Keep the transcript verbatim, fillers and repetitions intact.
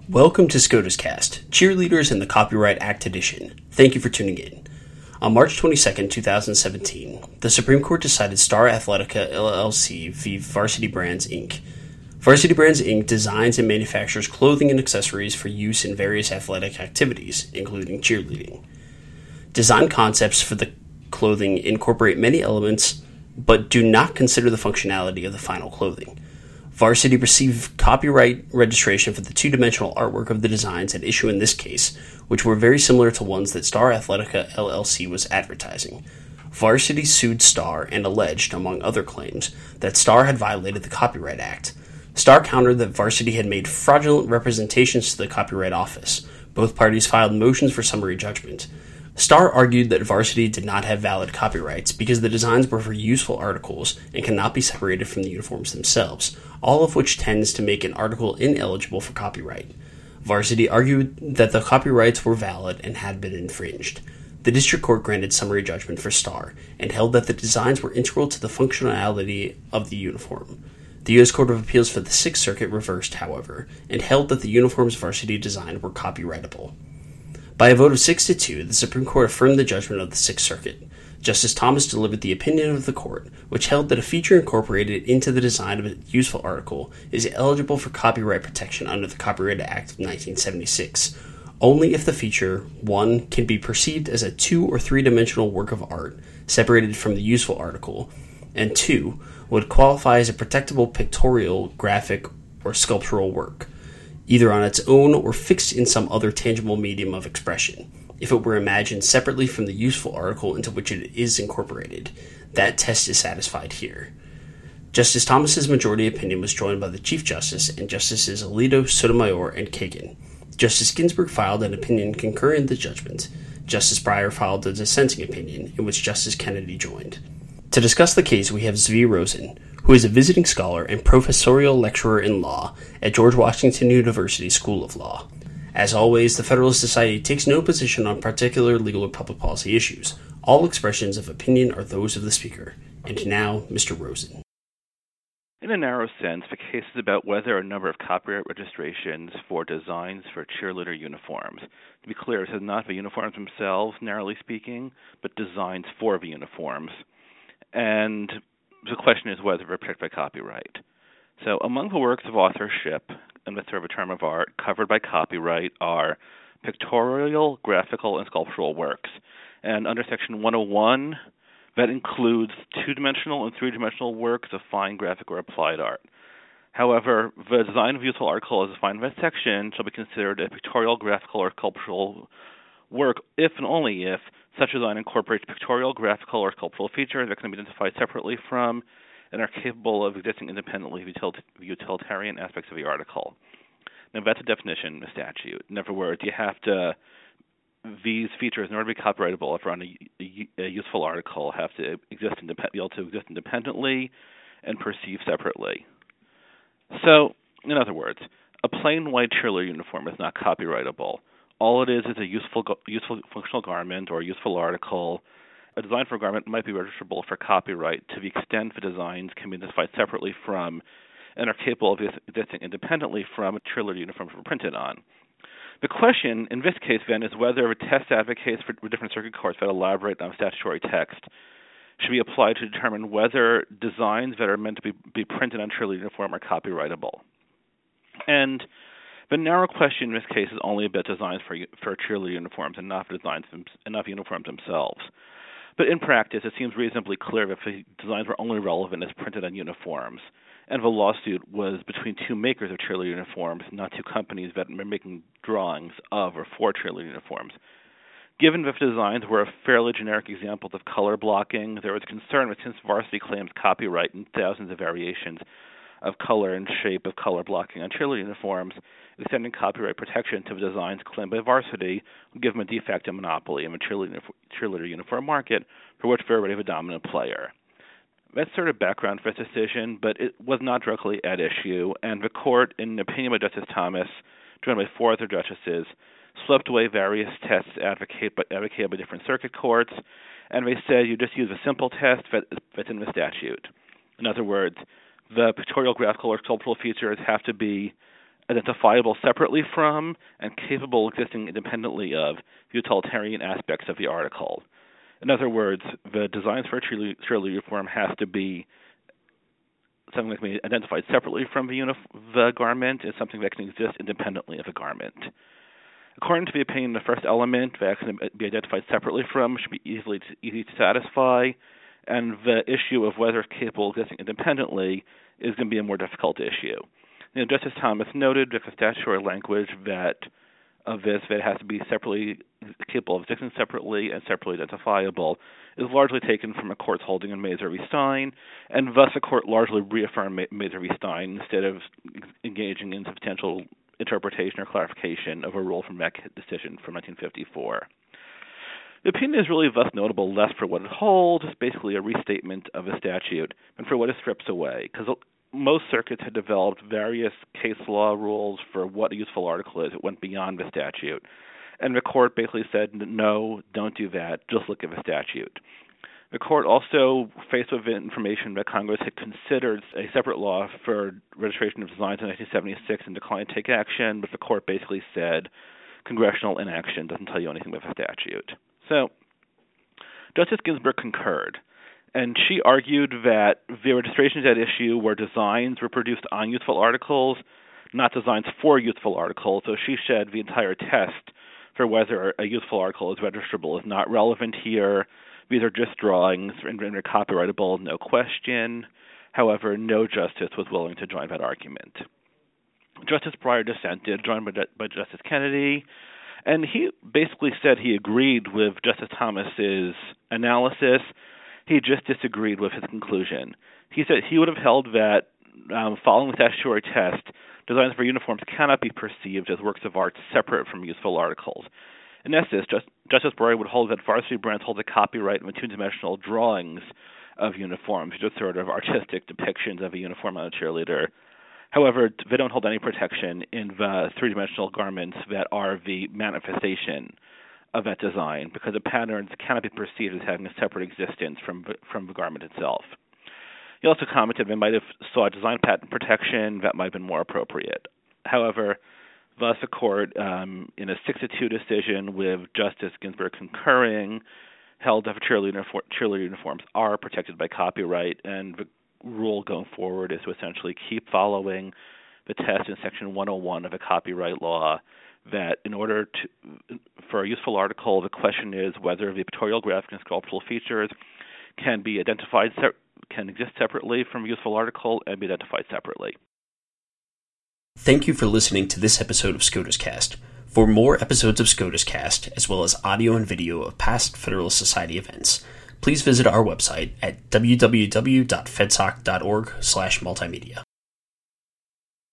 Welcome to SCOTUS Cast, Cheerleaders in the Copyright Act edition. Thank you for tuning in. On March twenty-second, twenty seventeen, the Supreme Court decided Star Athletica L L C v. Varsity Brands, Incorporated. Varsity Brands, Incorporated designs and manufactures clothing and accessories for use in various athletic activities, including cheerleading. Design concepts for the clothing incorporate many elements, but do not consider the functionality of the final clothing. Varsity received copyright registration for the two-dimensional artwork of the designs at issue in this case, which were very similar to ones that Star Athletica L L C was advertising. Varsity sued Star and alleged, among other claims, that Star had violated the Copyright Act. Star countered that Varsity had made fraudulent representations to the Copyright Office. Both parties filed motions for summary judgment. Star argued that Varsity did not have valid copyrights because the designs were for useful articles and cannot be separated from the uniforms themselves, all of which tends to make an article ineligible for copyright. Varsity argued that the copyrights were valid and had been infringed. The district court granted summary judgment for Star and held that the designs were integral to the functionality of the uniform. The U S Court of Appeals for the Sixth Circuit reversed, however, and held that the uniforms Varsity designed were copyrightable. By a vote of six to two, the Supreme Court affirmed the judgment of the Sixth Circuit. Justice Thomas delivered the opinion of the court, which held that a feature incorporated into the design of a useful article is eligible for copyright protection under the Copyright Act of nineteen seventy-six, only if the feature, one, can be perceived as a two- or three-dimensional work of art separated from the useful article, and two, would qualify as a protectable pictorial, graphic, or sculptural work, either on its own or fixed in some other tangible medium of expression, if it were imagined separately from the useful article into which it is incorporated. That test is satisfied here. Justice Thomas's majority opinion was joined by the Chief Justice and Justices Alito, Sotomayor, and Kagan. Justice Ginsburg filed an opinion concurring the judgment. Justice Breyer filed a dissenting opinion, in which Justice Kennedy joined. To discuss the case, we have Zvi Rosen, who is a visiting scholar and professorial lecturer in law at George Washington University School of Law. As always, the Federalist Society takes no position on particular legal or public policy issues. All expressions of opinion are those of the speaker. And now, Mister Rosen. In a narrow sense, the case is about whether a number of copyright registrations for designs for cheerleader uniforms. To be clear, this is not the uniforms themselves, narrowly speaking, but designs for the uniforms. And the question is whether they're protected by copyright. So among the works of authorship, in the sort of a term of art, covered by copyright are pictorial, graphical, and sculptural works. And under Section one oh one, that includes two-dimensional and three-dimensional works of fine graphic or applied art. However, the design of a useful article as defined in that section shall be considered a pictorial, graphical, or sculptural work if and only if such design incorporates pictorial, graphical, or sculptural features that can be identified separately from and are capable of existing independently of the utilitarian aspects of the article. Now, that's a definition in the statute. In other words, you have to, these features, in order to be copyrightable, if they're on a, a, a useful article, have to exist indep- be able to exist independently and perceived separately. So, in other words, a plain white cheerleader uniform is not copyrightable. All it is is a useful, useful functional garment or useful article. A design for a garment might be registrable for copyright to the extent the designs can be identified separately from and are capable of existing independently from cheerleader uniforms were printed on. The question in this case, then, is whether the test advocates for different circuit courts that elaborate on statutory text should be applied to determine whether designs that are meant to be, be printed on cheerleader uniform are copyrightable. And the narrow question in this case is only about designs for for cheerleader uniforms and not for designs and not the uniforms themselves. But in practice, it seems reasonably clear that the designs were only relevant as printed on uniforms, and the lawsuit was between two makers of cheerleader uniforms, not two companies that were making drawings of or for cheerleader uniforms. Given that the designs were fairly generic examples of color blocking, there was concern that since Varsity claims copyright in thousands of variations of color and shape of color blocking on cheerleader uniforms, extending copyright protection to the designs claimed by Varsity would give them a de facto monopoly in the cheerleader, cheerleader uniform market, for which they're already the dominant player. That's sort of background for this decision, but it was not directly at issue, and the court, in an opinion by Justice Thomas, joined by four other justices, swept away various tests advocate, but advocated by different circuit courts, and they said you just use a simple test that, that's in the statute. In other words, the pictorial, graphical, or sculptural features have to be identifiable separately from, and capable of existing independently of utilitarian aspects of the article. In other words, the designs for a cheerleader uniform has to be something that can be identified separately from the, unif- the garment and something that can exist independently of the garment. According to the opinion, the first element that can be identified separately from should be easily to, easy to satisfy, and the issue of whether it's capable of existing independently is going to be a more difficult issue. You know, Justice Thomas noted that the statutory language that of this that it has to be separately capable of existing separately and separately identifiable is largely taken from a court's holding in Mazur v. Stein, and thus a court largely reaffirmed Mazur v. Stein instead of engaging in substantial interpretation or clarification of a rule from that decision from nineteen fifty-four. The opinion is really thus notable less for what it holds, it's basically a restatement of a statute, and for what it strips away, because most circuits had developed various case law rules for what a useful article is. It went beyond the statute. And the court basically said, no, don't do that, just look at the statute. The court also, faced with information that Congress had considered a separate law for registration of designs in nineteen seventy-six and declined to take action, but the court basically said congressional inaction doesn't tell you anything about the statute. So Justice Ginsburg concurred, and she argued that the registrations at issue were designs were produced on useful articles, not designs for useful articles. So she said the entire test for whether a useful article is registrable is not relevant here. These are just drawings and they're copyrightable, no question. However, no justice was willing to join that argument. Justice Breyer dissented, joined by, by Justice Kennedy, and he basically said he agreed with Justice Thomas's analysis. He just disagreed with his conclusion. He said he would have held that, um, following the statutory test, designs for uniforms cannot be perceived as works of art separate from useful articles. In essence, just, Justice Breyer would hold that varsity brands hold the copyright of two-dimensional drawings of uniforms, just sort of artistic depictions of a uniform on a cheerleader. However, they don't hold any protection in the three-dimensional garments that are the manifestation of that design, because the patterns cannot be perceived as having a separate existence from from the garment itself. He also commented they might have sought design patent protection that might have been more appropriate. However, thus the court, um, in a six to two decision with Justice Ginsburg concurring, held that cheerleader, cheerleader uniforms are protected by copyright, and the rule going forward is to essentially keep following the test in Section one oh one of the copyright law, that in order to, for a useful article, the question is whether the pictorial, graphic, and sculptural features can be identified, can exist separately from a useful article and be identified separately. Thank you for listening to this episode of SCOTUS Cast. For more episodes of SCOTUS Cast, as well as audio and video of past Federalist Society events, please visit our website at w w w dot fedsoc dot org slash multimedia.